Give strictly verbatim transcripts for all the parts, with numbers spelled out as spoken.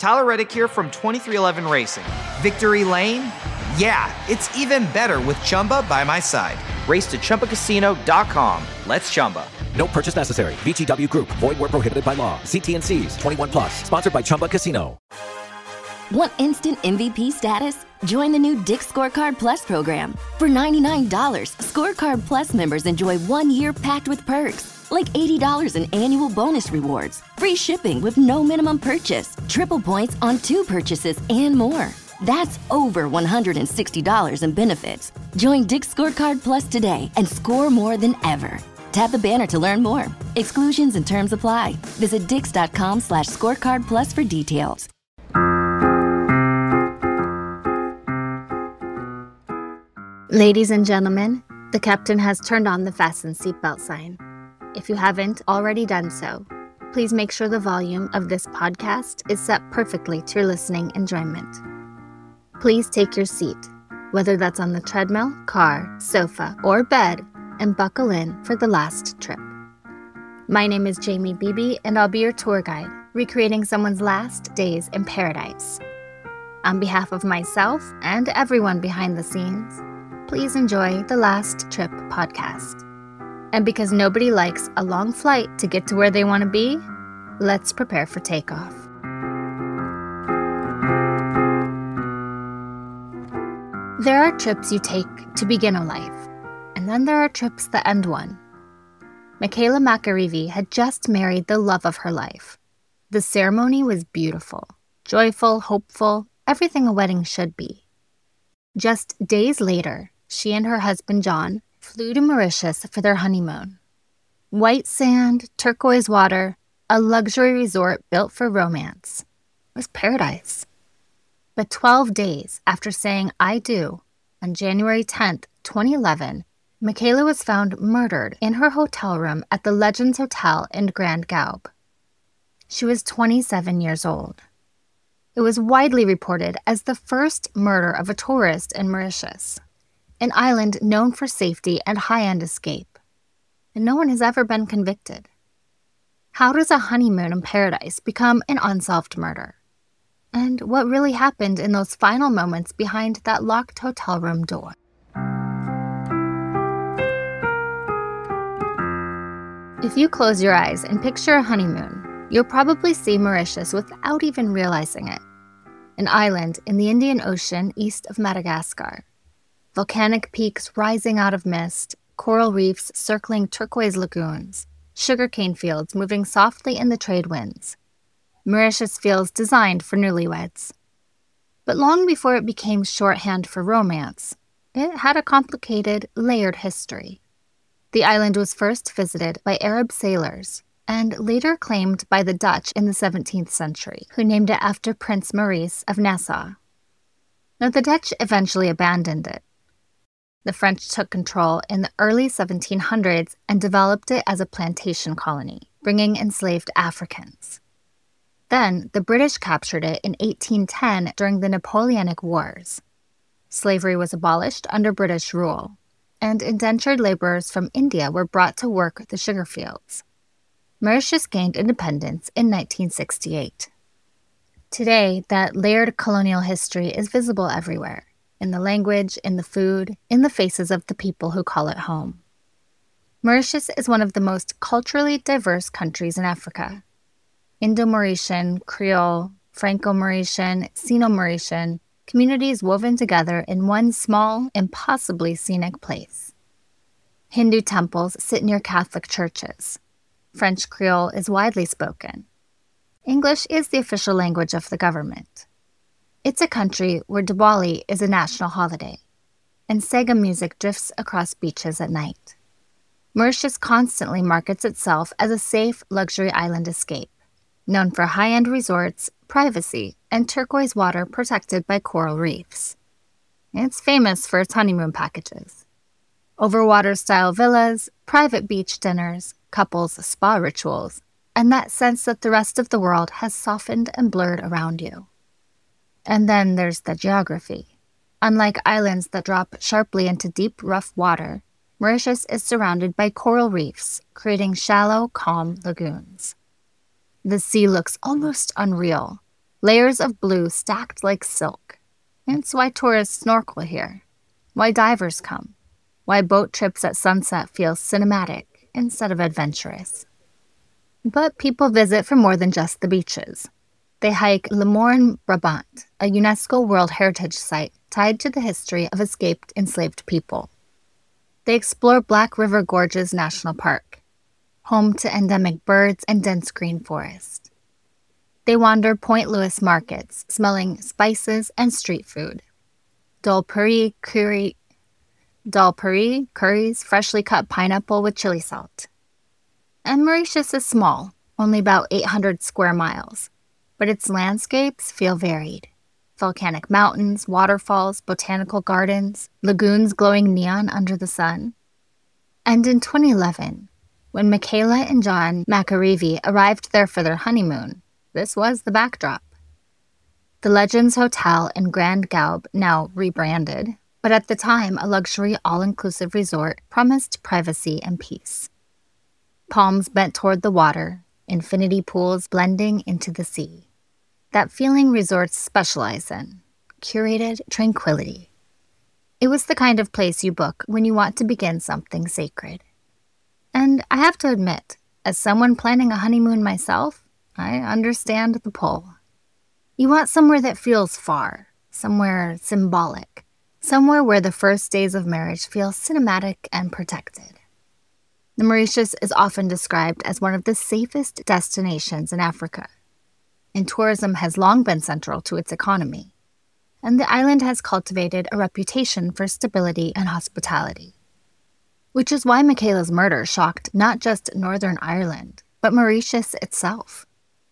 Tyler Reddick here from twenty-three eleven Racing. Victory Lane? Yeah, it's even better with Chumba by my side. Race to Chumba Casino dot com. Let's Chumba. No purchase necessary. V G W Group. Void where prohibited by law. See T and C's. twenty-one plus. Sponsored by Chumba Casino. Want instant M V P status? Join the new Dick's Scorecard Plus program. For ninety-nine dollars, Scorecard Plus members enjoy one year packed with perks, like eighty dollars in annual bonus rewards, free shipping with no minimum purchase, triple points on two purchases, and more. That's over one hundred sixty dollars in benefits. Join Dick's Scorecard Plus today and score more than ever. Tap the banner to learn more. Exclusions and terms apply. Visit dix.com slash scorecard plus for details. Ladies and gentlemen, the captain has turned on the fasten seatbelt sign. If you haven't already done so, please make sure the volume of this podcast is set perfectly to your listening enjoyment. Please take your seat, whether that's on the treadmill, car, sofa, or bed, and buckle in for the last trip. My name is Jamie Beebe, and I'll be your tour guide, recreating someone's last days in paradise. On behalf of myself and everyone behind the scenes, please enjoy the Last Trip podcast. And because nobody likes a long flight to get to where they want to be, let's prepare for takeoff. There are trips you take to begin a life, and then there are trips that end one. Michaela Makarivi had just married the love of her life. The ceremony was beautiful, joyful, hopeful, everything a wedding should be. Just days later, she and her husband John flew to Mauritius for their honeymoon. White sand, turquoise water, a luxury resort built for romance. It was paradise. But twelve days after saying I do, on January tenth, twenty eleven, Michaela was found murdered in her hotel room at the Legends Hotel in Grand Gaube. She was twenty-seven years old. It was widely reported as the first murder of a tourist in Mauritius, an island known for safety and high-end escape, and no one has ever been convicted. How does a honeymoon in paradise become an unsolved murder? And what really happened in those final moments behind that locked hotel room door? If you close your eyes and picture a honeymoon, you'll probably see Mauritius without even realizing it. An island in the Indian Ocean east of Madagascar. Volcanic peaks rising out of mist, coral reefs circling turquoise lagoons, sugarcane fields moving softly in the trade winds. Mauritius feels designed for newlyweds. But long before it became shorthand for romance, it had a complicated, layered history. The island was first visited by Arab sailors and later claimed by the Dutch in the seventeenth century, who named it after Prince Maurice of Nassau. Now, the Dutch eventually abandoned it. The French took control in the early seventeen hundreds and developed it as a plantation colony, bringing enslaved Africans. Then, the British captured it in eighteen ten during the Napoleonic Wars. Slavery was abolished under British rule, and indentured laborers from India were brought to work the sugar fields. Mauritius gained independence in nineteen sixty-eight. Today, that layered colonial history is visible everywhere, in the language, in the food, in the faces of the people who call it home. Mauritius is one of the most culturally diverse countries in Africa. Indo-Mauritian, Creole, Franco-Mauritian, Sino-Mauritian, communities woven together in one small, impossibly scenic place. Hindu temples sit near Catholic churches. French Creole is widely spoken. English is the official language of the government. It's a country where Diwali is a national holiday, and Sega music drifts across beaches at night. Mauritius constantly markets itself as a safe luxury island escape, known for high-end resorts, privacy, and turquoise water protected by coral reefs. It's famous for its honeymoon packages. Overwater-style villas, private beach dinners, couples' spa rituals, and that sense that the rest of the world has softened and blurred around you. And then there's the geography. Unlike islands that drop sharply into deep, rough water, Mauritius is surrounded by coral reefs, creating shallow, calm lagoons. The sea looks almost unreal, layers of blue stacked like silk. It's why tourists snorkel here, why divers come, why boat trips at sunset feel cinematic instead of adventurous. But people visit for more than just the beaches. They hike Le Morne Brabant, a UNESCO World Heritage Site tied to the history of escaped enslaved people. They explore Black River Gorges National Park, home to endemic birds and dense green forest. They wander Point Louis markets, smelling spices and street food. Dol Puri curry, Dol Puri curries freshly cut pineapple with chili salt. And Mauritius is small, only about eight hundred square miles, but its landscapes feel varied. Volcanic mountains, waterfalls, botanical gardens, lagoons glowing neon under the sun. And in twenty eleven, when Michaela and John McAreavy arrived there for their honeymoon, this was the backdrop. The Legends Hotel in Grand Gaube, now rebranded, but at the time a luxury all-inclusive resort, promised privacy and peace. Palms bent toward the water, infinity pools blending into the sea. That feeling resorts specialize in, curated tranquility. It was the kind of place you book when you want to begin something sacred. And I have to admit, as someone planning a honeymoon myself, I understand the pull. You want somewhere that feels far, somewhere symbolic, somewhere where the first days of marriage feel cinematic and protected. The Mauritius is often described as one of the safest destinations in Africa, and tourism has long been central to its economy, and the island has cultivated a reputation for stability and hospitality. Which is why Michaela's murder shocked not just Northern Ireland, but Mauritius itself.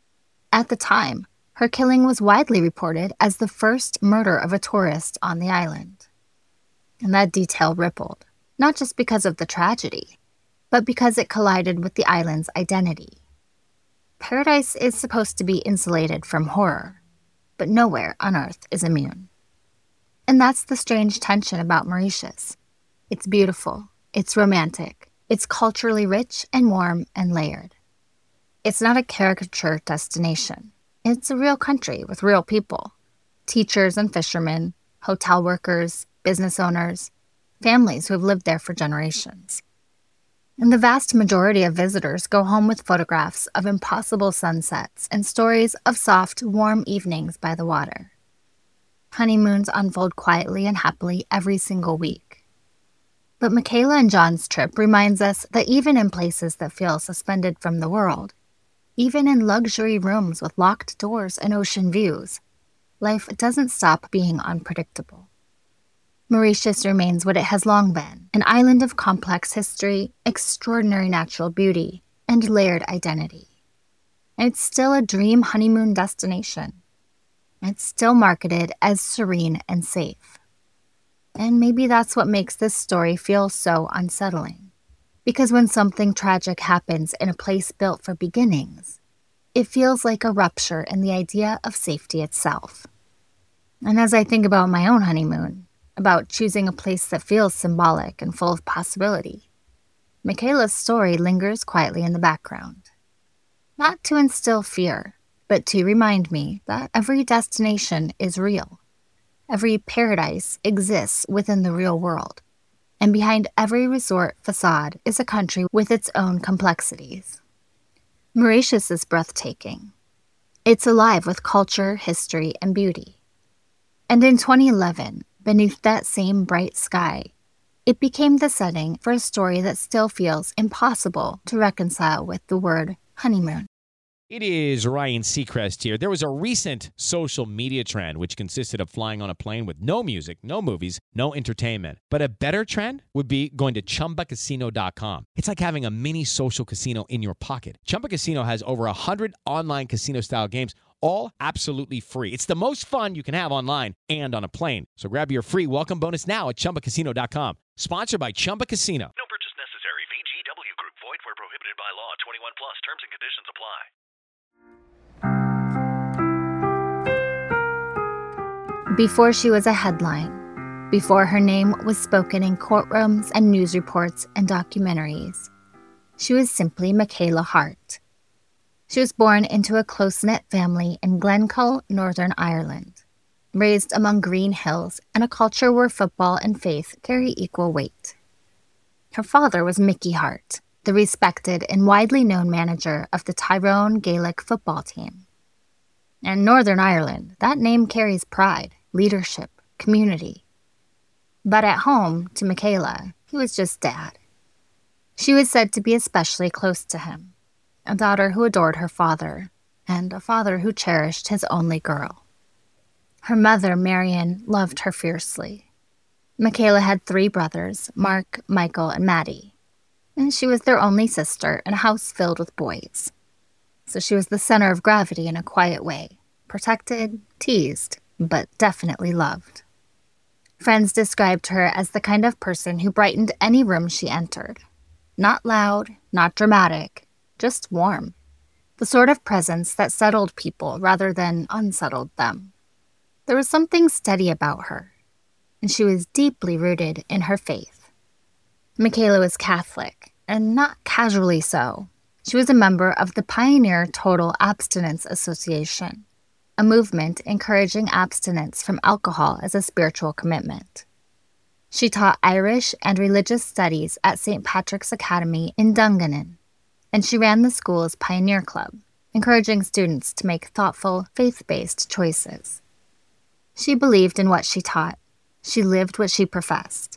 At the time, her killing was widely reported as the first murder of a tourist on the island. And that detail rippled, not just because of the tragedy, but because it collided with the island's identity. Paradise is supposed to be insulated from horror, but nowhere on Earth is immune. And that's the strange tension about Mauritius. It's beautiful, it's romantic, it's culturally rich and warm and layered. It's not a caricature destination. It's a real country with real people. Teachers and fishermen, hotel workers, business owners, families who have lived there for generations. And the vast majority of visitors go home with photographs of impossible sunsets and stories of soft, warm evenings by the water. Honeymoons unfold quietly and happily every single week. But Michaela and John's trip reminds us that even in places that feel suspended from the world, even in luxury rooms with locked doors and ocean views, life doesn't stop being unpredictable. Mauritius remains what it has long been, an island of complex history, extraordinary natural beauty, and layered identity. It's still a dream honeymoon destination. It's still marketed as serene and safe. And maybe that's what makes this story feel so unsettling. Because when something tragic happens in a place built for beginnings, it feels like a rupture in the idea of safety itself. And as I think about my own honeymoon, about choosing a place that feels symbolic and full of possibility, Michaela's story lingers quietly in the background. Not to instill fear, but to remind me that every destination is real. Every paradise exists within the real world, and behind every resort facade is a country with its own complexities. Mauritius is breathtaking. It's alive with culture, history, and beauty. And in twenty eleven, beneath that same bright sky, it became the setting for a story that still feels impossible to reconcile with the word honeymoon. It is Ryan Seacrest here. There was a recent social media trend which consisted of flying on a plane with no music, no movies, no entertainment. But a better trend would be going to Chumba Casino dot com. It's like having a mini social casino in your pocket. Chumba Casino has over one hundred online casino-style games, all absolutely free. It's the most fun you can have online and on a plane. So grab your free welcome bonus now at Chumba Casino dot com. Sponsored by Chumba Casino. No purchase necessary. V G W Group. Void where prohibited by law. twenty-one plus. Terms and conditions apply. Before she was a headline, before her name was spoken in courtrooms and news reports and documentaries, she was simply Michaela Hart. She was born into a close-knit family in Glencoe, Northern Ireland, raised among green hills and a culture where football and faith carry equal weight. Her father was Mickey Hart, the respected and widely known manager of the Tyrone Gaelic football team. In Northern Ireland, that name carries pride, leadership, community. But at home, to Michaela, he was just Dad. She was said to be especially close to him, a daughter who adored her father, and a father who cherished his only girl. Her mother, Marion, loved her fiercely. Michaela had three brothers, Mark, Michael, and Maddie, and she was their only sister in a house filled with boys. So she was the center of gravity in a quiet way, protected, teased, but definitely loved. Friends described her as the kind of person who brightened any room she entered. Not loud, not dramatic, just warm. The sort of presence that settled people rather than unsettled them. There was something steady about her, and she was deeply rooted in her faith. Michaela was Catholic, and not casually so. She was a member of the Pioneer Total Abstinence Association, a movement encouraging abstinence from alcohol as a spiritual commitment. She taught Irish and religious studies at Saint Patrick's Academy in Dungannon, and she ran the school's Pioneer Club, encouraging students to make thoughtful, faith-based choices. She believed in what she taught. She lived what she professed.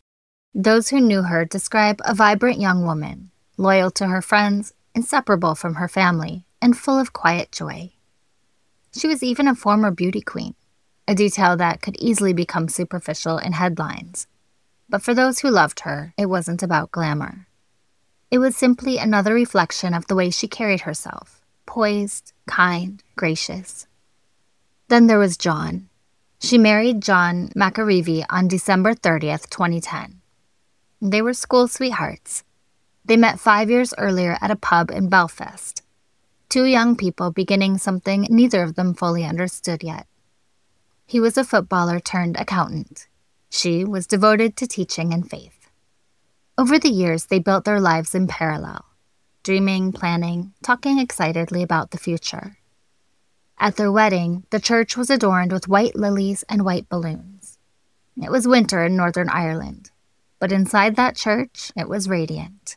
Those who knew her describe a vibrant young woman, loyal to her friends, inseparable from her family, and full of quiet joy. She was even a former beauty queen, a detail that could easily become superficial in headlines. But for those who loved her, it wasn't about glamour. It was simply another reflection of the way she carried herself, poised, kind, gracious. Then there was John. She married John McAreevy on December thirtieth, twenty ten. They were school sweethearts. They met five years earlier at a pub in Belfast. Two young people beginning something neither of them fully understood yet. He was a footballer turned accountant. She was devoted to teaching and faith. Over the years, they built their lives in parallel, dreaming, planning, talking excitedly about the future. At their wedding, the church was adorned with white lilies and white balloons. It was winter in Northern Ireland, but inside that church, it was radiant.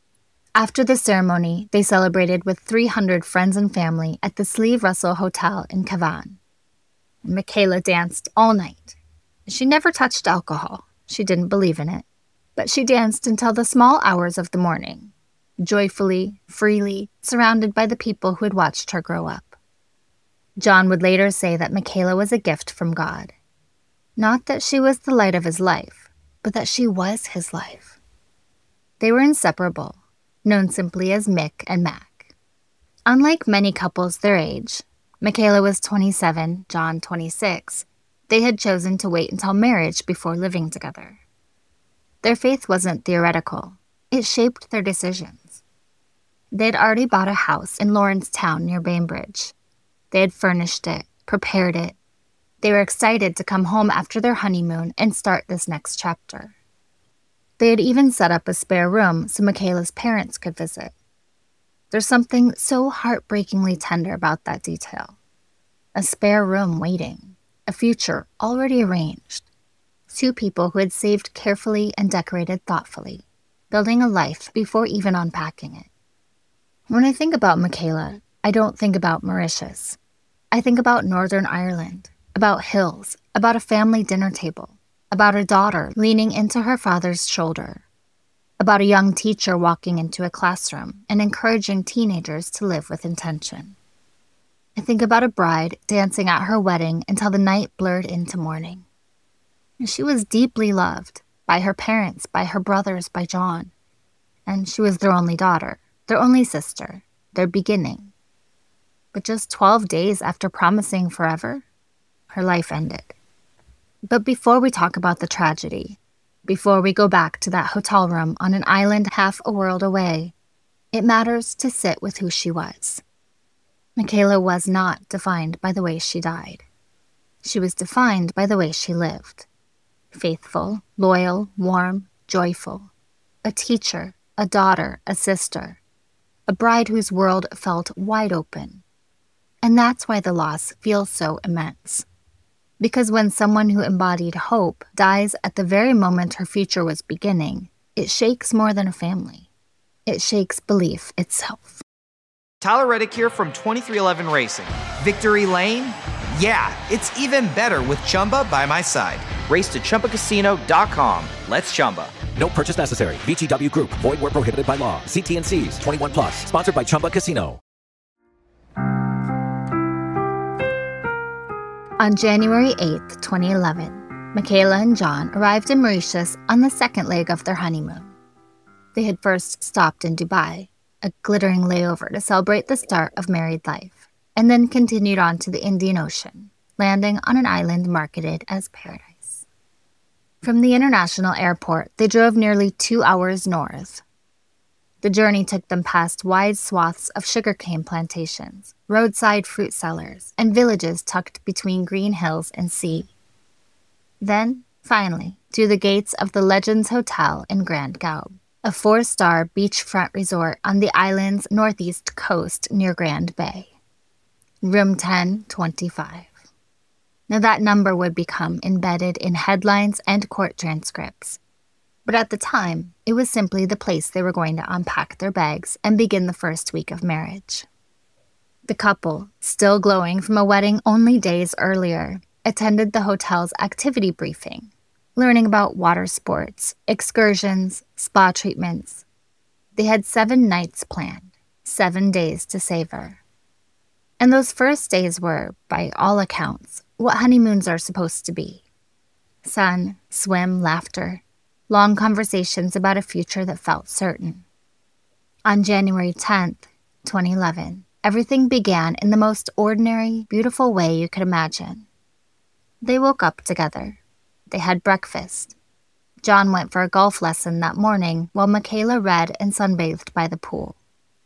After the ceremony, they celebrated with three hundred friends and family at the Slieve Russell Hotel in Cavan. Michaela danced all night. She never touched alcohol. She didn't believe in it. But she danced until the small hours of the morning, joyfully, freely, surrounded by the people who had watched her grow up. John would later say that Michaela was a gift from God. Not that she was the light of his life, but that she was his life. They were inseparable, known simply as Mick and Mac. Unlike many couples their age, Michaela was twenty-seven, John twenty-six. They had chosen to wait until marriage before living together. Their faith wasn't theoretical. It shaped their decisions. They had already bought a house in Lawrencetown near Bainbridge. They had furnished it, prepared it. They were excited to come home after their honeymoon and start this next chapter. They had even set up a spare room so Michaela's parents could visit. There's something so heartbreakingly tender about that detail. A spare room waiting, a future already arranged. Two people who had saved carefully and decorated thoughtfully, building a life before even unpacking it. When I think about Michaela, I don't think about Mauritius. I think about Northern Ireland, about hills, about a family dinner table, about a daughter leaning into her father's shoulder, about a young teacher walking into a classroom and encouraging teenagers to live with intention. I think about a bride dancing at her wedding until the night blurred into morning. She was deeply loved by her parents, by her brothers, by John. And she was their only daughter, their only sister, their beginning. But just twelve days after promising forever, her life ended. But before we talk about the tragedy, before we go back to that hotel room on an island half a world away, it matters to sit with who she was. Michaela was not defined by the way she died. She was defined by the way she lived. Faithful, loyal, warm, joyful. A teacher, a daughter, a sister. A a bride whose world felt wide open. And that's why the loss feels so immense. Because when someone who embodied hope dies at the very moment her future was beginning, it shakes more than a family. It shakes belief itself. Tyler Reddick here from twenty-three eleven Racing. Victory Lane? Yeah, it's even better with Chumba by my side. Race to Chumba Casino dot com. Let's Chumba. No purchase necessary. V G W Group. Void where prohibited by law. See T N Cs. twenty-one plus. Sponsored by Chumba Casino. On January eighth, twenty eleven, Michaela and John arrived in Mauritius on the second leg of their honeymoon. They had first stopped in Dubai, a glittering layover to celebrate the start of married life, and then continued on to the Indian Ocean, landing on an island marketed as paradise. From the international airport, they drove nearly two hours north. The journey took them past wide swaths of sugarcane plantations, roadside fruit sellers, and villages tucked between green hills and sea. Then, finally, to the gates of the Legends Hotel in Grand Gaube, a four-star beachfront resort on the island's northeast coast near Grand Bay. Room ten twenty-five. Now that number would become embedded in headlines and court transcripts. But at the time, it was simply the place they were going to unpack their bags and begin the first week of marriage. The couple, still glowing from a wedding only days earlier, attended the hotel's activity briefing, learning about water sports, excursions, spa treatments. They had seven nights planned, seven days to savor. And those first days were, by all accounts, what honeymoons are supposed to be. Sun, swim, laughter, long conversations about a future that felt certain. On January tenth, twenty eleven, everything began in the most ordinary, beautiful way you could imagine. They woke up together. They had breakfast. John went for a golf lesson that morning while Michaela read and sunbathed by the pool.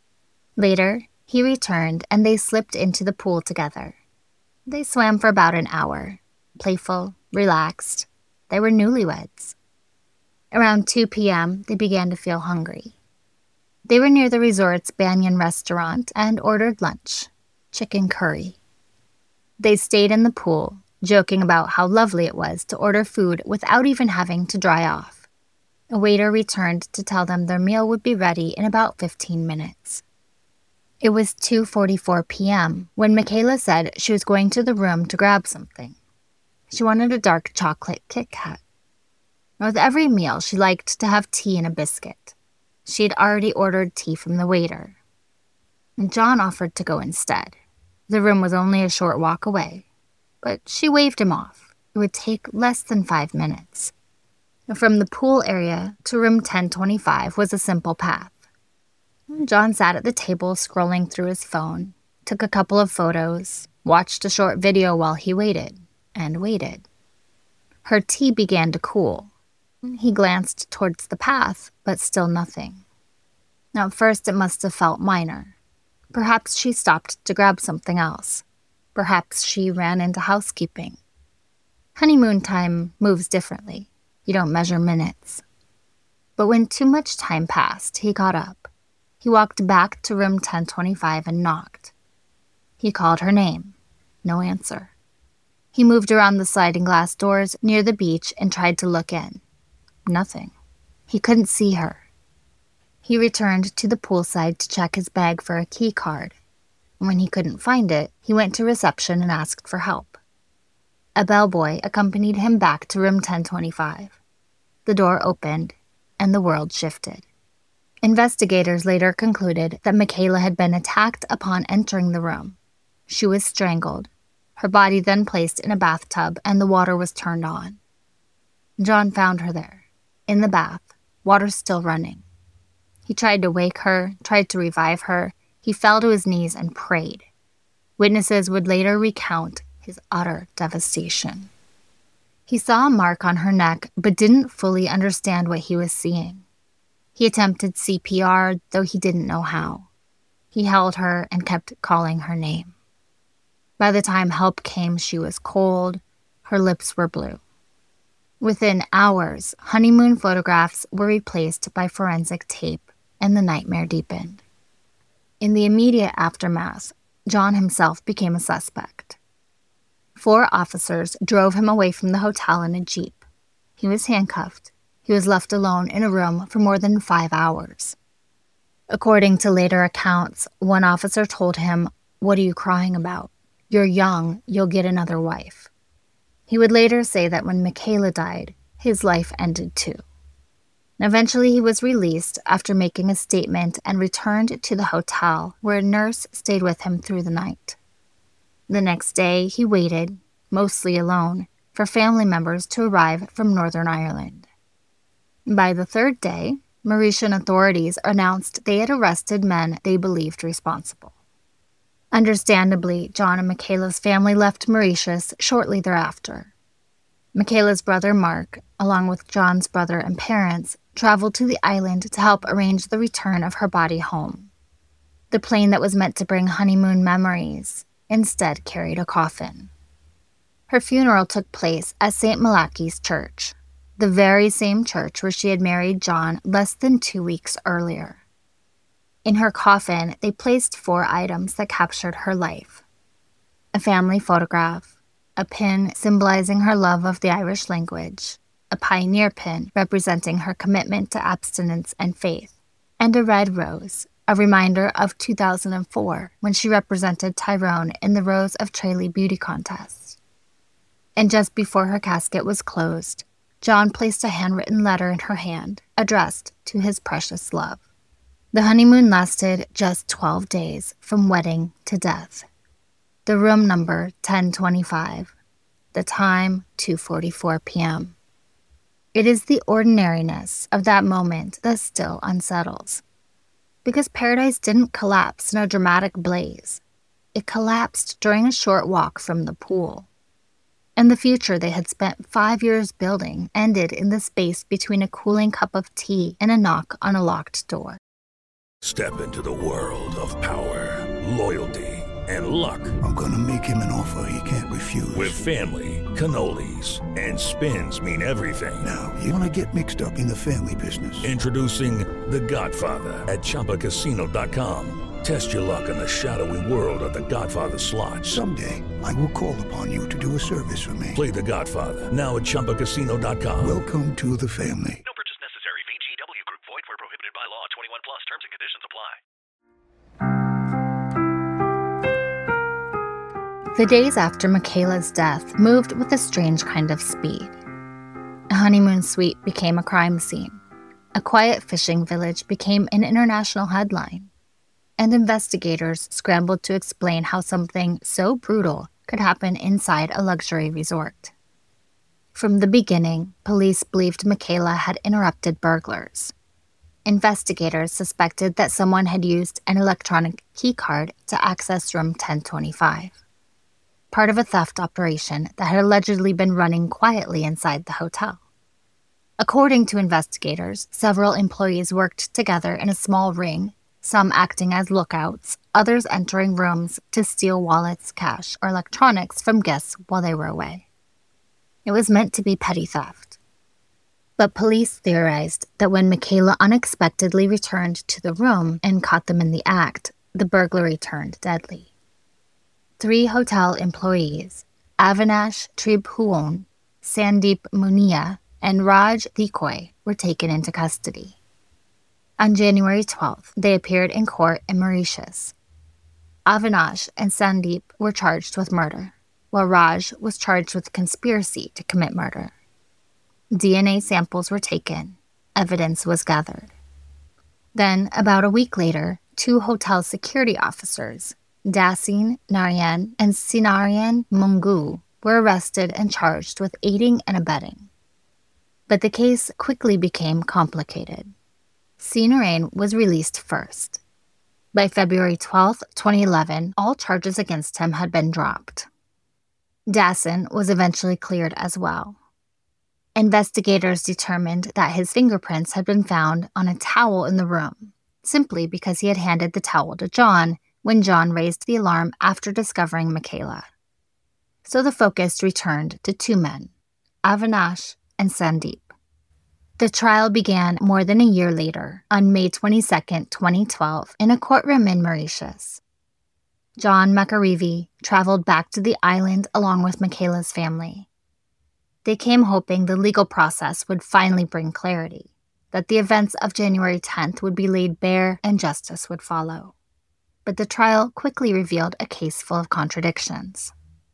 Later, he returned and they slipped into the pool together. They swam for about an hour, playful, relaxed. They were newlyweds. Around two p.m., they began to feel hungry. They were near the resort's Banyan restaurant and ordered lunch, chicken curry. They stayed in the pool, joking about how lovely it was to order food without even having to dry off. A waiter returned to tell them their meal would be ready in about fifteen minutes. It was two forty-four p.m. when Michaela said she was going to the room to grab something. She wanted a dark chocolate Kit Kat. With every meal, she liked to have tea and a biscuit. She had already ordered tea from the waiter. And John offered to go instead. The room was only a short walk away. But she waved him off. It would take less than five minutes. From the pool area to room ten twenty-five was a simple path. John sat at the table scrolling through his phone, took a couple of photos, watched a short video while he waited, and waited. Her tea began to cool. He glanced towards the path, but still nothing. Now, at first it must have felt minor. Perhaps she stopped to grab something else. Perhaps she ran into housekeeping. Honeymoon time moves differently. You don't measure minutes. But when too much time passed, he got up. He walked back to room ten twenty-five and knocked. He called her name. No answer. He moved around the sliding glass doors near the beach and tried to look in. Nothing. He couldn't see her. He returned to the poolside to check his bag for a key card. When he couldn't find it, he went to reception and asked for help. A bellboy accompanied him back to room ten twenty-five. The door opened, and the world shifted. Investigators later concluded that Michaela had been attacked upon entering the room. She was strangled, her body then placed in a bathtub, and the water was turned on. John found her there, in the bath, water still running. He tried to wake her, tried to revive her. He fell to his knees and prayed. Witnesses would later recount his utter devastation. He saw a mark on her neck, but didn't fully understand what he was seeing. He attempted C P R, though he didn't know how. He held her and kept calling her name. By the time help came, she was cold. Her lips were blue. Within hours, honeymoon photographs were replaced by forensic tape, and the nightmare deepened. In the immediate aftermath, John himself became a suspect. Four officers drove him away from the hotel in a Jeep. He was handcuffed. He was left alone in a room for more than five hours. According to later accounts, one officer told him, "What are you crying about? You're young, you'll get another wife." He would later say that when Michaela died, his life ended too. Eventually, he was released after making a statement and returned to the hotel where a nurse stayed with him through the night. The next day, he waited, mostly alone, for family members to arrive from Northern Ireland. By the third day, Mauritian authorities announced they had arrested men they believed responsible. Understandably, John and Michaela's family left Mauritius shortly thereafter. Michaela's brother Mark, along with John's brother and parents, traveled to the island to help arrange the return of her body home. The plane that was meant to bring honeymoon memories instead carried a coffin. Her funeral took place at Saint Malachi's Church, the very same church where she had married John less than two weeks earlier. In her coffin, they placed four items that captured her life: a family photograph, a pin symbolizing her love of the Irish language, a pioneer pin representing her commitment to abstinence and faith, and a red rose, a reminder of two thousand four when she represented Tyrone in the Rose of Tralee beauty contest. And just before her casket was closed, John placed a handwritten letter in her hand, addressed to his precious love. The honeymoon lasted just twelve days, from wedding to death. The room number ten twenty-five. The time two forty-four p.m. It is the ordinariness of that moment that still unsettles. Because paradise didn't collapse in a dramatic blaze. It collapsed during a short walk from the pool. And the future they had spent five years building ended in the space between a cooling cup of tea and a knock on a locked door. Step into the world of power, loyalty, and luck. I'm gonna make him an offer he can't refuse. With family, cannolis, and spins mean everything. Now, you wanna get mixed up in the family business. Introducing The Godfather at Chumba Casino dot com. Test your luck in the shadowy world of The Godfather slot. Someday, I will call upon you to do a service for me. Play The Godfather, now at Chumba Casino dot com. Welcome to the family. No purchase necessary. V G W Group. Void where prohibited by law. twenty-one plus. Terms and conditions apply. The days after Michaela's death moved with a strange kind of speed. A honeymoon suite became a crime scene. A quiet fishing village became an international headline. And investigators scrambled to explain how something so brutal could happen inside a luxury resort. From the beginning, police believed Michaela had interrupted burglars. Investigators suspected that someone had used an electronic keycard to access room ten twenty-five, part of a theft operation that had allegedly been running quietly inside the hotel. According to investigators, several employees worked together in a small ring, some acting as lookouts, others entering rooms to steal wallets, cash, or electronics from guests while they were away. It was meant to be petty theft. But police theorized that when Michaela unexpectedly returned to the room and caught them in the act, the burglary turned deadly. Three hotel employees, Avinash Tribhuon, Sandeep Munia, and Raj Decoy, were taken into custody. On January twelfth, they appeared in court in Mauritius. Avinash and Sandeep were charged with murder, while Raj was charged with conspiracy to commit murder. D N A samples were taken. Evidence was gathered. Then, about a week later, two hotel security officers, Dasin Narayan and Sinarayan Mungu, were arrested and charged with aiding and abetting. But the case quickly became complicated. Sinarayan was released first. By February twelfth, twenty eleven, all charges against him had been dropped. Dasin was eventually cleared as well. Investigators determined that his fingerprints had been found on a towel in the room, simply because he had handed the towel to John when John raised the alarm after discovering Michaela. So the focus returned to two men, Avinash and Sandeep. The trial began more than a year later, on May twenty-second, twenty twelve, in a courtroom in Mauritius. John McAreavey traveled back to the island along with Michaela's family. They came hoping the legal process would finally bring clarity, that the events of January tenth would be laid bare and justice would follow. But the trial quickly revealed a case full of contradictions.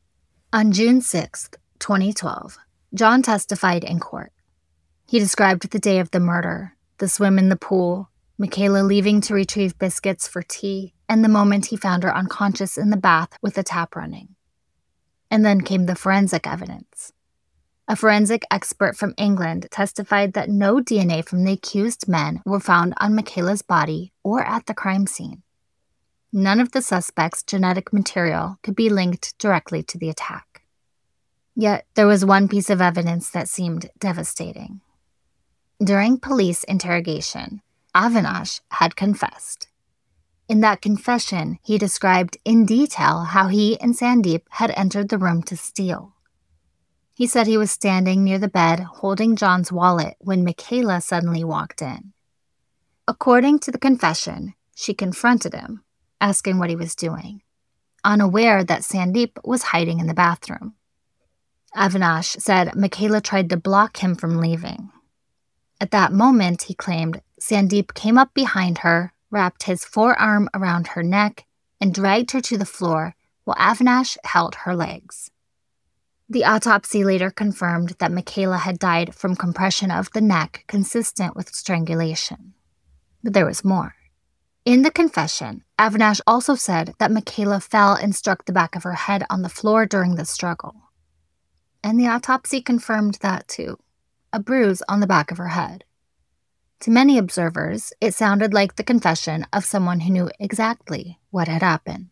On June sixth, twenty twelve, John testified in court. He described the day of the murder, the swim in the pool, Michaela leaving to retrieve biscuits for tea, and the moment he found her unconscious in the bath with the tap running. And then came the forensic evidence. A forensic expert from England testified that no D N A from the accused men were found on Michaela's body or at the crime scene. None of the suspects' genetic material could be linked directly to the attack. Yet there was one piece of evidence that seemed devastating. During police interrogation, Avinash had confessed. In that confession, he described in detail how he and Sandeep had entered the room to steal. He said he was standing near the bed holding John's wallet when Michaela suddenly walked in. According to the confession, she confronted him, asking what he was doing, unaware that Sandeep was hiding in the bathroom. Avinash said Michaela tried to block him from leaving. At that moment, he claimed, Sandeep came up behind her, wrapped his forearm around her neck, and dragged her to the floor while Avinash held her legs. The autopsy later confirmed that Michaela had died from compression of the neck consistent with strangulation. But there was more. In the confession, Avinash also said that Michaela fell and struck the back of her head on the floor during the struggle. And the autopsy confirmed that too, a bruise on the back of her head. To many observers, it sounded like the confession of someone who knew exactly what had happened.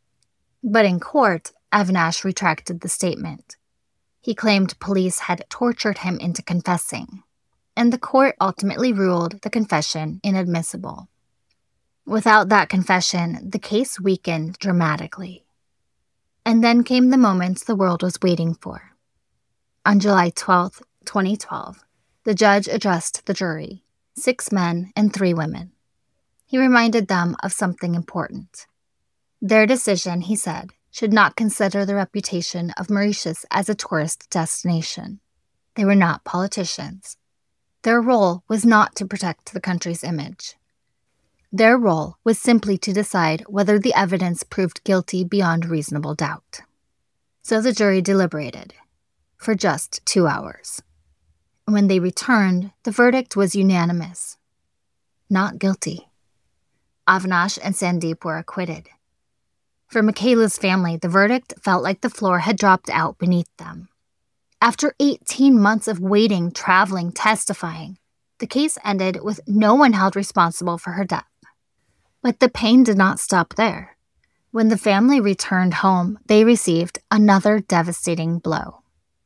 But in court, Avinash retracted the statement. He claimed police had tortured him into confessing, and the court ultimately ruled the confession inadmissible. Without that confession, the case weakened dramatically. And then came the moment the world was waiting for. On July twelfth, twenty twelve, the judge addressed the jury, six men and three women. He reminded them of something important. Their decision, he said, should not consider the reputation of Mauritius as a tourist destination. They were not politicians. Their role was not to protect the country's image. Their role was simply to decide whether the evidence proved guilty beyond reasonable doubt. So the jury deliberated for just two hours. When they returned, the verdict was unanimous. Not guilty. Avinash and Sandeep were acquitted. For Michaela's family, the verdict felt like the floor had dropped out beneath them. After eighteen months of waiting, traveling, testifying, the case ended with no one held responsible for her death. But the pain did not stop there. When the family returned home, they received another devastating blow.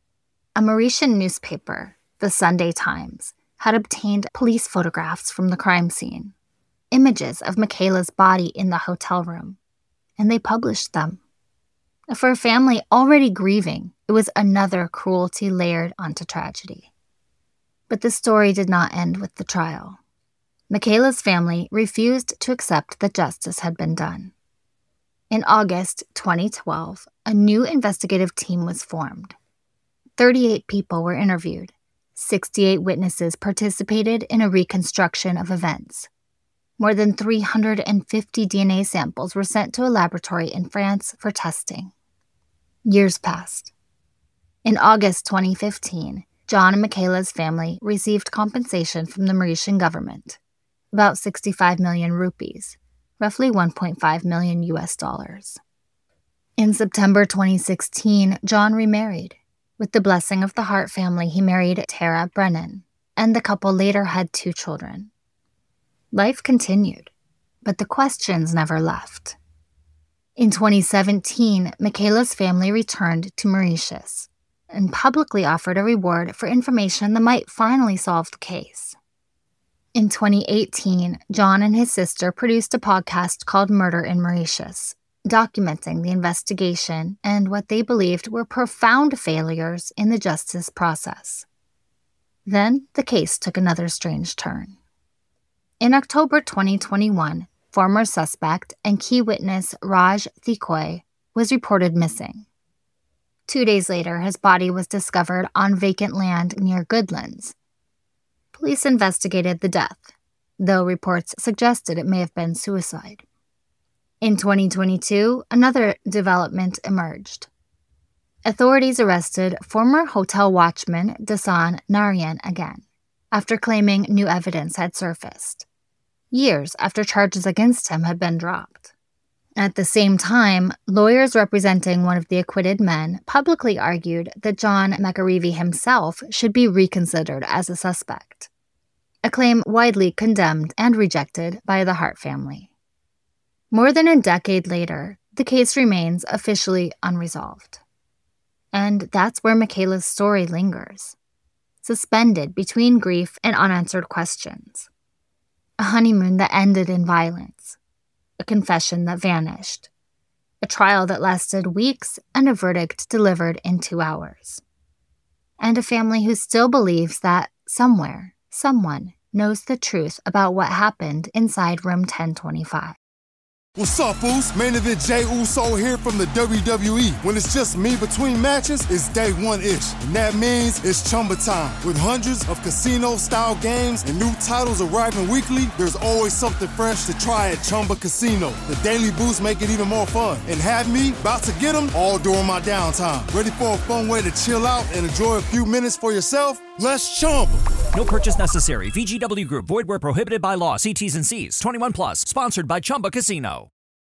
A Mauritian newspaper, the Sunday Times, had obtained police photographs from the crime scene, images of Michaela's body in the hotel room, and they published them. For a family already grieving, it was another cruelty layered onto tragedy. But the story did not end with the trial. Michaela's family refused to accept that justice had been done. In August twenty twelve, a new investigative team was formed. thirty-eight people were interviewed. sixty-eight witnesses participated in a reconstruction of events. More than three hundred fifty D N A samples were sent to a laboratory in France for testing. Years passed. In August twenty fifteen, John and Michaela's family received compensation from the Mauritian government, about sixty-five million rupees, roughly one point five million U S dollars. In September twenty sixteen, John remarried. With the blessing of the Hart family, he married Tara Brennan, and the couple later had two children. Life continued, but the questions never left. In twenty seventeen, Michaela's family returned to Mauritius and publicly offered a reward for information that might finally solve the case. In twenty eighteen, John and his sister produced a podcast called Murder in Mauritius, documenting the investigation and what they believed were profound failures in the justice process. Then the case took another strange turn. In October twenty twenty-one, former suspect and key witness Raj Thikoi was reported missing. Two days later, his body was discovered on vacant land near Goodlands. Police investigated the death, though reports suggested it may have been suicide. In twenty twenty-two, another development emerged. Authorities arrested former hotel watchman Dasan Narayan again, after claiming new evidence had surfaced, years after charges against him had been dropped. At the same time, lawyers representing one of the acquitted men publicly argued that John McAreavey himself should be reconsidered as a suspect, a claim widely condemned and rejected by the Hart family. More than a decade later, the case remains officially unresolved. And that's where Michaela's story lingers, suspended between grief and unanswered questions. A honeymoon that ended in violence, a confession that vanished, a trial that lasted weeks, and a verdict delivered in two hours. And a family who still believes that somewhere, someone knows the truth about what happened inside room ten twenty-five. What's up, Uso? Main event Jey Uso here from the W W E. When it's just me between matches, it's day one-ish. And that means it's Chumba time. With hundreds of casino-style games and new titles arriving weekly, there's always something fresh to try at Chumba Casino. The daily boosts make it even more fun. And have me about to get them all during my downtime. Ready for a fun way to chill out and enjoy a few minutes for yourself? Let's Chumba. No purchase necessary. V G W Group. Void where prohibited by law. See T's and C's. twenty-one plus. Sponsored by Chumba Casino.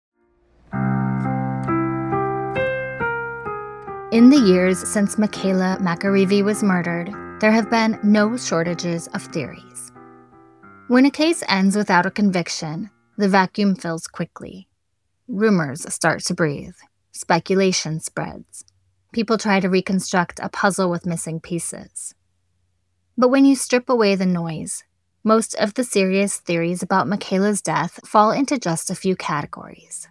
In the years since Michaela McAreavey was murdered, there have been no shortages of theories. When a case ends without a conviction, the vacuum fills quickly. Rumors start to breathe. Speculation spreads. People try to reconstruct a puzzle with missing pieces. But when you strip away the noise, most of the serious theories about Michaela's death fall into just a few categories.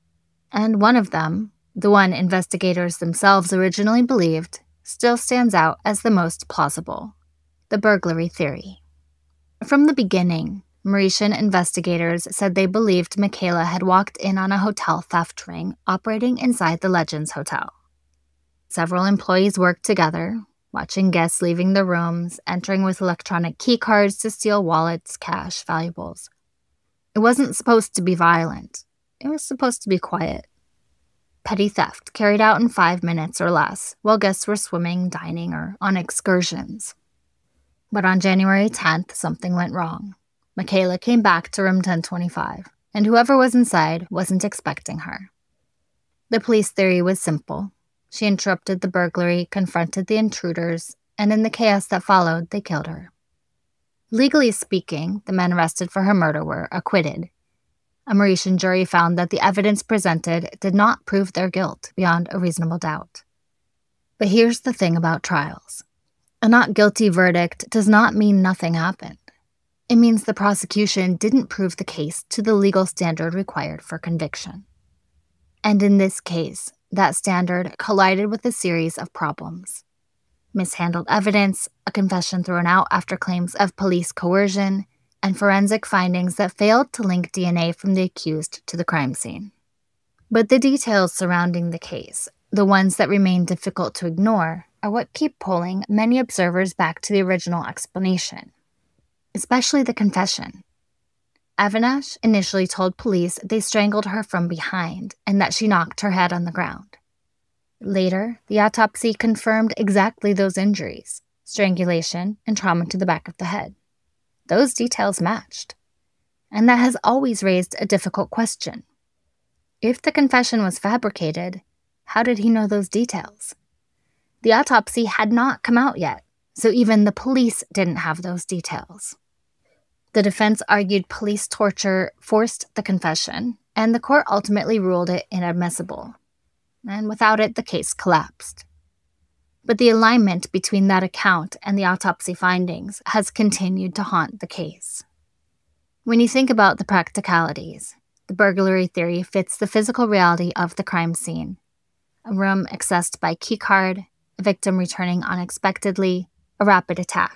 And one of them, the one investigators themselves originally believed, still stands out as the most plausible: the burglary theory. From the beginning, Mauritian investigators said they believed Michaela had walked in on a hotel theft ring operating inside the Legends Hotel. Several employees worked together, watching guests leaving the rooms, entering with electronic key cards to steal wallets, cash, valuables. It wasn't supposed to be violent. It was supposed to be quiet. Petty theft carried out in five minutes or less, while guests were swimming, dining, or on excursions. But on January tenth, something went wrong. Michaela came back to room ten twenty-five, and whoever was inside wasn't expecting her. The police theory was simple. She interrupted the burglary, confronted the intruders, and in the chaos that followed, they killed her. Legally speaking, the men arrested for her murder were acquitted. A Mauritian jury found that the evidence presented did not prove their guilt beyond a reasonable doubt. But here's the thing about trials. A not guilty verdict does not mean nothing happened. It means the prosecution didn't prove the case to the legal standard required for conviction. And in this case, that standard collided with a series of problems. Mishandled evidence, a confession thrown out after claims of police coercion, and forensic findings that failed to link D N A from the accused to the crime scene. But the details surrounding the case, the ones that remain difficult to ignore, are what keep pulling many observers back to the original explanation, especially the confession. Avinash initially told police they strangled her from behind and that she knocked her head on the ground. Later, the autopsy confirmed exactly those injuries: strangulation and trauma to the back of the head. Those details matched. And that has always raised a difficult question. If the confession was fabricated, how did he know those details? The autopsy had not come out yet, so even the police didn't have those details. The defense argued police torture forced the confession, and the court ultimately ruled it inadmissible. And without it, the case collapsed. But the alignment between that account and the autopsy findings has continued to haunt the case. When you think about the practicalities, the burglary theory fits the physical reality of the crime scene: a room accessed by keycard, a victim returning unexpectedly, a rapid attack,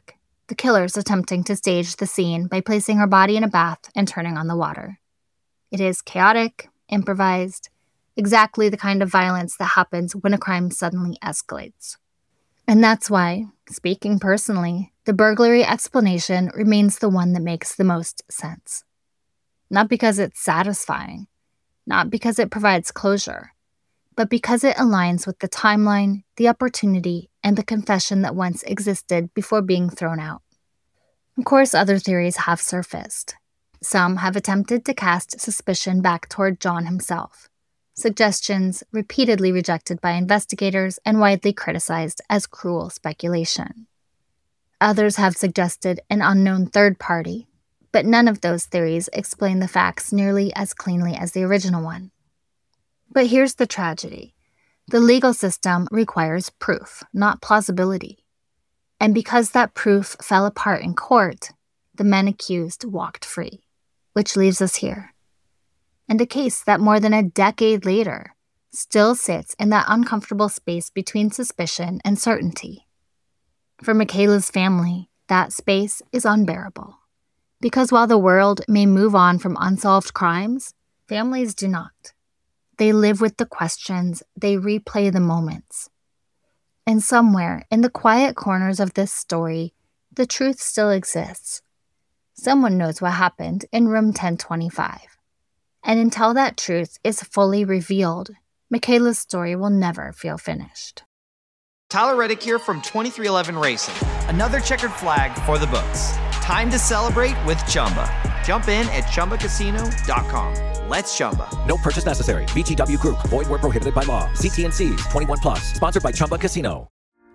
the killers attempting to stage the scene by placing her body in a bath and turning on the water. It is chaotic, improvised, exactly the kind of violence that happens when a crime suddenly escalates. And that's why, speaking personally, the burglary explanation remains the one that makes the most sense. Not because it's satisfying, not because it provides closure, but because it aligns with the timeline, the opportunity, and the confession that once existed before being thrown out. Of course, other theories have surfaced. Some have attempted to cast suspicion back toward John himself, suggestions repeatedly rejected by investigators and widely criticized as cruel speculation. Others have suggested an unknown third party, but none of those theories explain the facts nearly as cleanly as the original one. But here's the tragedy. The legal system requires proof, not plausibility. And because that proof fell apart in court, the men accused walked free, which leaves us here. And a case that more than a decade later still sits in that uncomfortable space between suspicion and certainty. For Michaela's family, that space is unbearable. Because while the world may move on from unsolved crimes, families do not. They live with the questions, they replay the moments. And somewhere in the quiet corners of this story, the truth still exists. Someone knows what happened in room ten twenty-five. And until that truth is fully revealed, Michaela's story will never feel finished. Tyler Reddick here from twenty-three eleven Racing. Another checkered flag for the books. Time to celebrate with Chumba. Jump in at Chumba Casino dot com. Let's Chumba. No purchase necessary. V G W Group. Void where prohibited by law. See T and C's. twenty-one plus. Sponsored by Chumba Casino.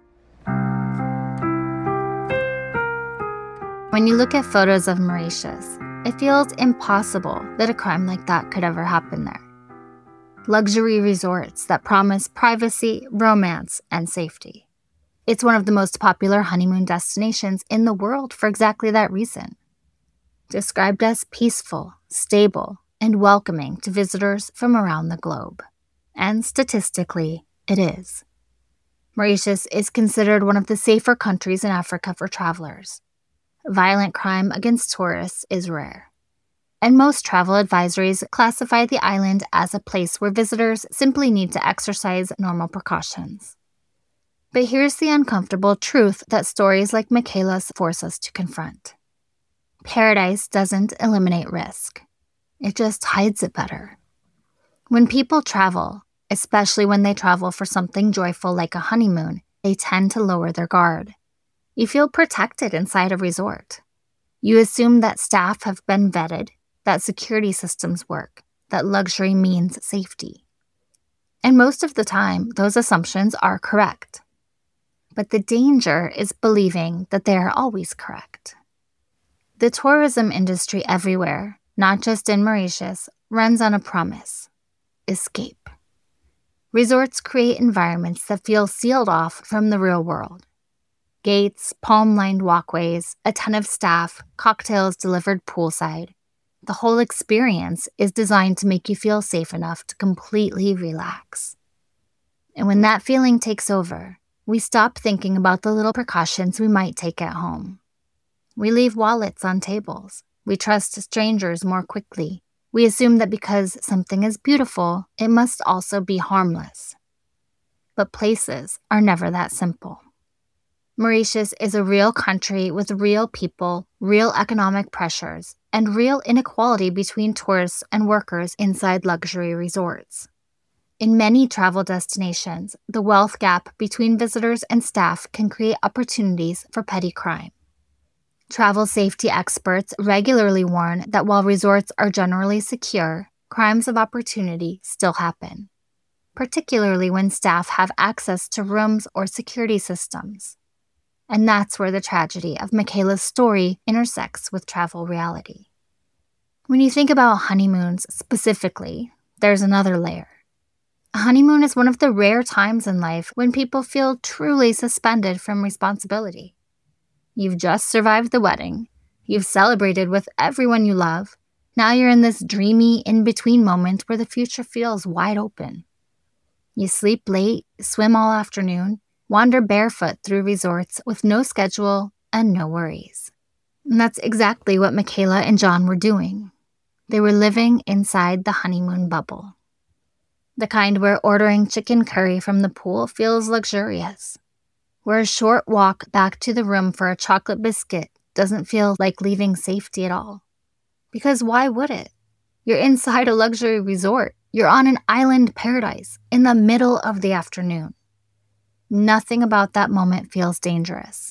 When you look at photos of Mauritius, it feels impossible that a crime like that could ever happen there. Luxury resorts that promise privacy, romance, and safety. It's one of the most popular honeymoon destinations in the world for exactly that reason. Described as peaceful, stable, and welcoming to visitors from around the globe. And statistically, it is. Mauritius is considered one of the safer countries in Africa for travelers. Violent crime against tourists is rare. And most travel advisories classify the island as a place where visitors simply need to exercise normal precautions. But here's the uncomfortable truth that stories like Michaela's force us to confront. Paradise doesn't eliminate risk. It just hides it better. When people travel, especially when they travel for something joyful like a honeymoon, they tend to lower their guard. You feel protected inside a resort. You assume that staff have been vetted, that security systems work, that luxury means safety. And most of the time, those assumptions are correct. But the danger is believing that they are always correct. The tourism industry everywhere, not just in Mauritius, runs on a promise: escape. Resorts create environments that feel sealed off from the real world. Gates, palm-lined walkways, attentive staff, cocktails delivered poolside. The whole experience is designed to make you feel safe enough to completely relax. And when that feeling takes over, we stop thinking about the little precautions we might take at home. We leave wallets on tables. We trust strangers more quickly. We assume that because something is beautiful, it must also be harmless. But places are never that simple. Mauritius is a real country with real people, real economic pressures, and real inequality between tourists and workers inside luxury resorts. In many travel destinations, the wealth gap between visitors and staff can create opportunities for petty crime. Travel safety experts regularly warn that while resorts are generally secure, crimes of opportunity still happen, particularly when staff have access to rooms or security systems. And that's where the tragedy of Michaela's story intersects with travel reality. When you think about honeymoons specifically, there's another layer. A honeymoon is one of the rare times in life when people feel truly suspended from responsibility. You've just survived the wedding. You've celebrated with everyone you love. Now you're in this dreamy, in-between moment where the future feels wide open. You sleep late, swim all afternoon, wander barefoot through resorts with no schedule, and no worries. And that's exactly what Michaela and John were doing. They were living inside the honeymoon bubble. The kind where ordering chicken curry from the pool feels luxurious. Where a short walk back to the room for a chocolate biscuit doesn't feel like leaving safety at all. Because why would it? You're inside a luxury resort. You're on an island paradise in the middle of the afternoon. Nothing about that moment feels dangerous.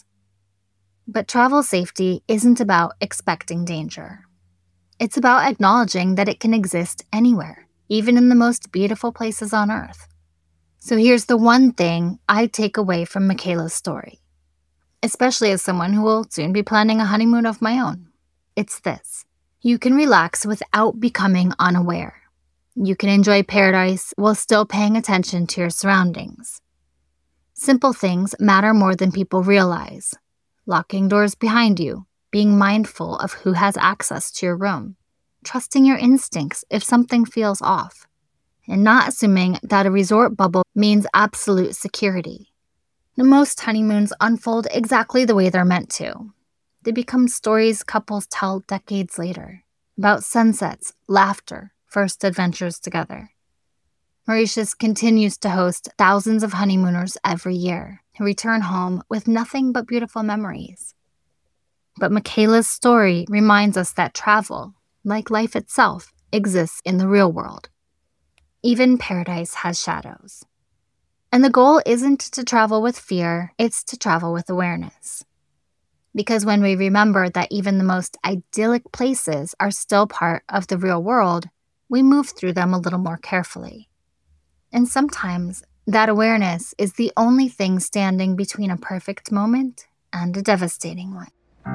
But travel safety isn't about expecting danger. It's about acknowledging that it can exist anywhere, even in the most beautiful places on Earth. So here's the one thing I take away from Michaela's story, especially as someone who will soon be planning a honeymoon of my own. It's this. You can relax without becoming unaware. You can enjoy paradise while still paying attention to your surroundings. Simple things matter more than people realize. Locking doors behind you, being mindful of who has access to your room, trusting your instincts if something feels off, and not assuming that a resort bubble means absolute security. Most honeymoons unfold exactly the way they're meant to. They become stories couples tell decades later, about sunsets, laughter, first adventures together. Mauritius continues to host thousands of honeymooners every year who return home with nothing but beautiful memories. But Michaela's story reminds us that travel, like life itself, exists in the real world. Even paradise has shadows. And the goal isn't to travel with fear, it's to travel with awareness. Because when we remember that even the most idyllic places are still part of the real world, we move through them a little more carefully. And sometimes that awareness is the only thing standing between a perfect moment and a devastating one.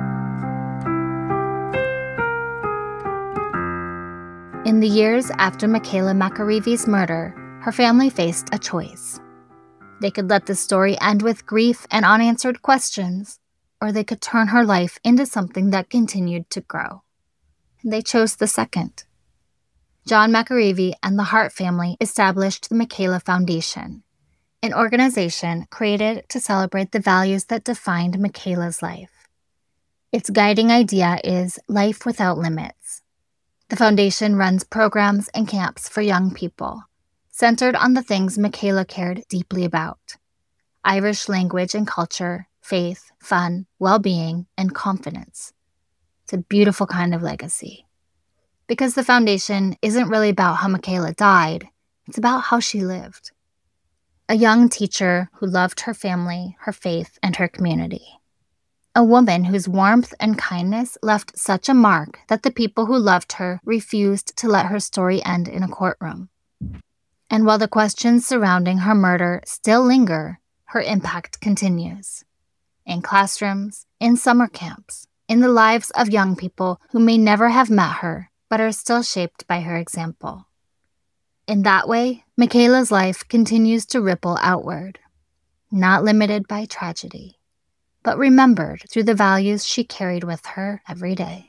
In the years after Michaela Makarevi's murder, her family faced a choice. They could let the story end with grief and unanswered questions, or they could turn her life into something that continued to grow. They chose the second. John Makarevi and the Hart family established the Michaela Foundation, an organization created to celebrate the values that defined Michaela's life. Its guiding idea is life without limits. The foundation runs programs and camps for young people, centered on the things Michaela cared deeply about: Irish language and culture, faith, fun, well-being, and confidence. It's a beautiful kind of legacy. Because the foundation isn't really about how Michaela died, it's about how she lived. A young teacher who loved her family, her faith, and her community. A woman whose warmth and kindness left such a mark that the people who loved her refused to let her story end in a courtroom. And while the questions surrounding her murder still linger, her impact continues. In classrooms, in summer camps, in the lives of young people who may never have met her, but are still shaped by her example. In that way, Michaela's life continues to ripple outward, not limited by tragedy, but remembered through the values she carried with her every day.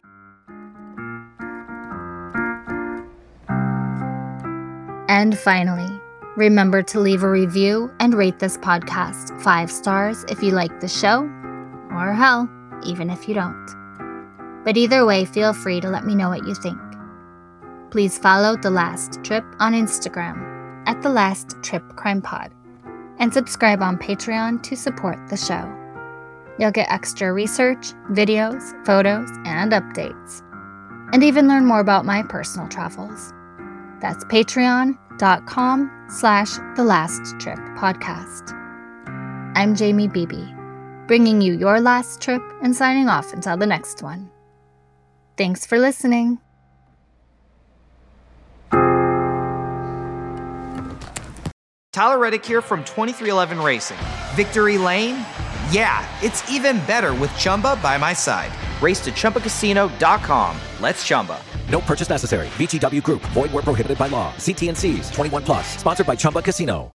And finally, remember to leave a review and rate this podcast five stars if you like the show, or hell, even if you don't. But either way, feel free to let me know what you think. Please follow The Last Trip on Instagram at The Last Trip Crime Pod and subscribe on Patreon to support the show. You'll get extra research, videos, photos, and updates, and even learn more about my personal travels. That's patreon.com slash The Last Trip Podcast. I'm Jamie Beebe, bringing you your last trip and signing off until the next one. Thanks for listening. Tyler Reddick here from twenty-three eleven Racing. Victory Lane? Yeah, it's even better with Chumba by my side. Race to Chumba Casino dot com. Let's Chumba. No purchase necessary. V G W Group. Void where prohibited by law. See T N Cs. twenty-one plus. Sponsored by Chumba Casino.